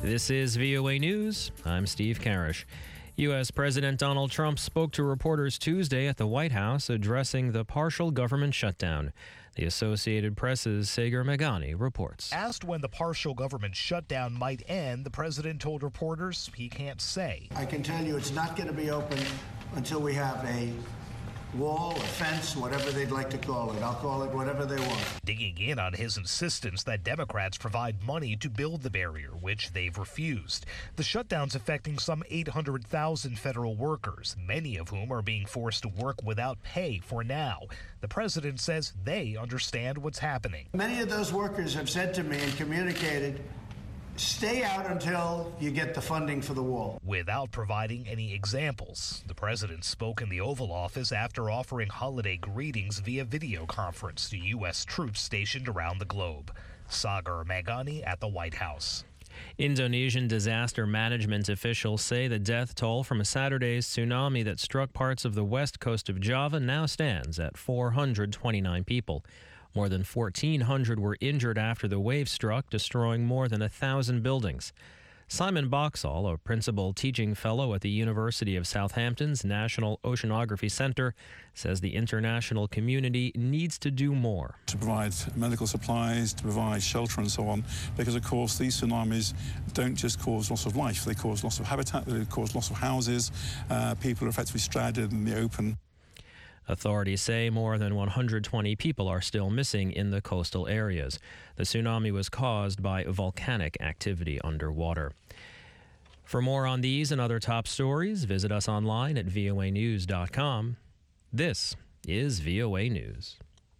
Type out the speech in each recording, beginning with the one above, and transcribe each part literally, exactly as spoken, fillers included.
This is V O A News. I'm Steve Karish. U S. President Donald Trump spoke to reporters Tuesday at the White House addressing the partial government shutdown. The Associated Press's Sagar Meghani reports. Asked when the partial government shutdown might end, the president told reporters he can't say. I can tell you it's not going to be open until we have a wall, a fence, whatever they'd like to call it. I'll call it whatever they want. Digging in on his insistence that Democrats provide money to build the barrier, which they've refused. The shutdown's affecting some eight hundred thousand federal workers, many of whom are being forced to work without pay for now. The president says they understand what's happening. Many of those workers have said to me and communicated, stay out until you get the funding for the wall. Without providing any examples, the president spoke in the Oval Office after offering holiday greetings via video conference to U S troops stationed around the globe. Sagar Meghani at the White House. Indonesian disaster management officials say the death toll from a Saturday's tsunami that struck parts of the west coast of Java now stands at four hundred twenty-nine people. More than fourteen hundred were injured after the wave struck, destroying more than one thousand buildings. Simon Boxall, a principal teaching fellow at the University of Southampton's National Oceanography Center, says the international community needs to do more. To provide medical supplies, to provide shelter and so on, because of course these tsunamis don't just cause loss of life, they cause loss of habitat, they cause loss of houses, uh, people are effectively stranded in the open. Authorities say more than one hundred twenty people are still missing in the coastal areas. The tsunami was caused by volcanic activity underwater. For more on these and other top stories, visit us online at V O A news dot com. This is V O A News.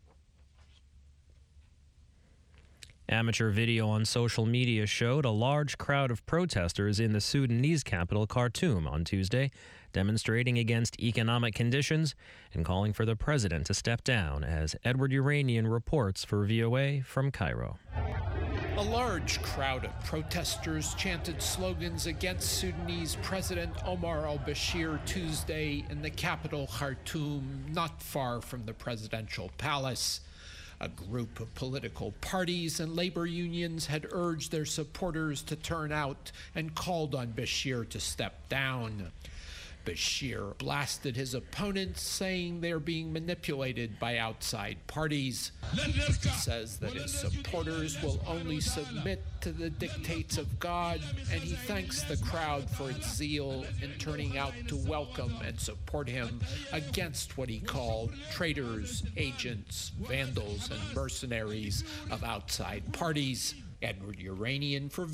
Amateur video on social media showed a large crowd of protesters in the Sudanese capital, Khartoum, on Tuesday, demonstrating against economic conditions and calling for the president to step down, as Edward Uranian reports for V O A from Cairo. A large crowd of protesters chanted slogans against Sudanese President Omar al-Bashir Tuesday in the capital, Khartoum, not far from the presidential palace. A group of political parties and labor unions had urged their supporters to turn out and called on Bashir to step down. Bashir blasted his opponents, saying they're being manipulated by outside parties. He says that his supporters will only submit to the dictates of God, and he thanks the crowd for its zeal in turning out to welcome and support him against what he called traitors, agents, vandals, and mercenaries of outside parties. Edward Uranian for